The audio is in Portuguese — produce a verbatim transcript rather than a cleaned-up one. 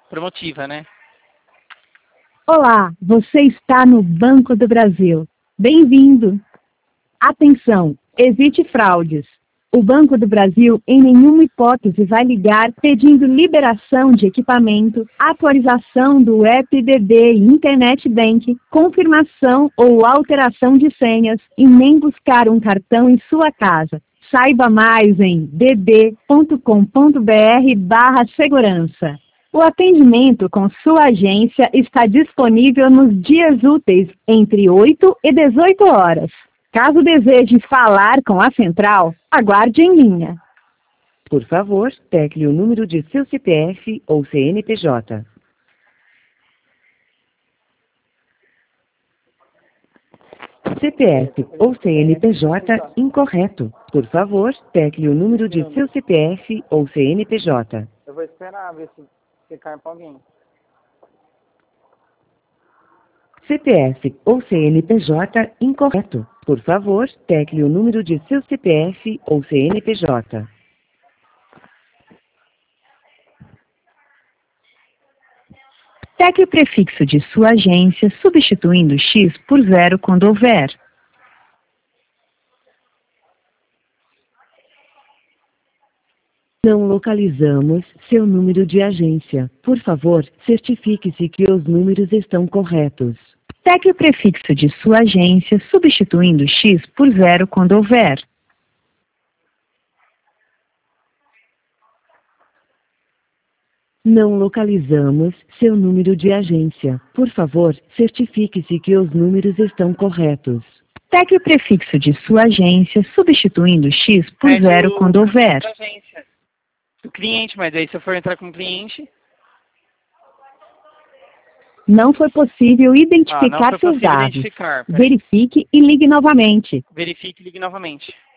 promotiva, né? Olá, você está no Banco do Brasil. Bem-vindo. Atenção, evite fraudes. O Banco do Brasil, em nenhuma hipótese, vai ligar pedindo liberação de equipamento, atualização do app D D e Internet Bank, confirmação ou alteração de senhas e nem buscar um cartão em sua casa. Saiba mais em d d ponto com ponto b r barra segurança. O atendimento com sua agência está disponível nos dias úteis, entre oito e dezoito horas. Caso deseje falar com a central, aguarde em linha. Por favor, tecle o número de seu C P F ou C N P J. C P F ou C N P J incorreto. Por favor, tecle o número de seu C P F ou C N P J. Eu vou esperar ver se, se cai pra alguém. C P F ou C N P J incorreto. Por favor, tecle o número de seu C P F ou C N P J. Tecle o prefixo de sua agência, substituindo X por zero quando houver. Não localizamos seu número de agência. Por favor, certifique-se que os números estão corretos. Tecle o prefixo de sua agência, substituindo X por zero quando houver. Não localizamos seu número de agência. Por favor, certifique-se que os números estão corretos. Tecle o prefixo de sua agência, substituindo X por É do- zero quando houver. da agência. Do cliente, mas aí se eu for entrar como cliente... Não foi possível Ah, identificar não foi seus possível dados. identificar. Peraí. Verifique e ligue novamente. Verifique e ligue novamente.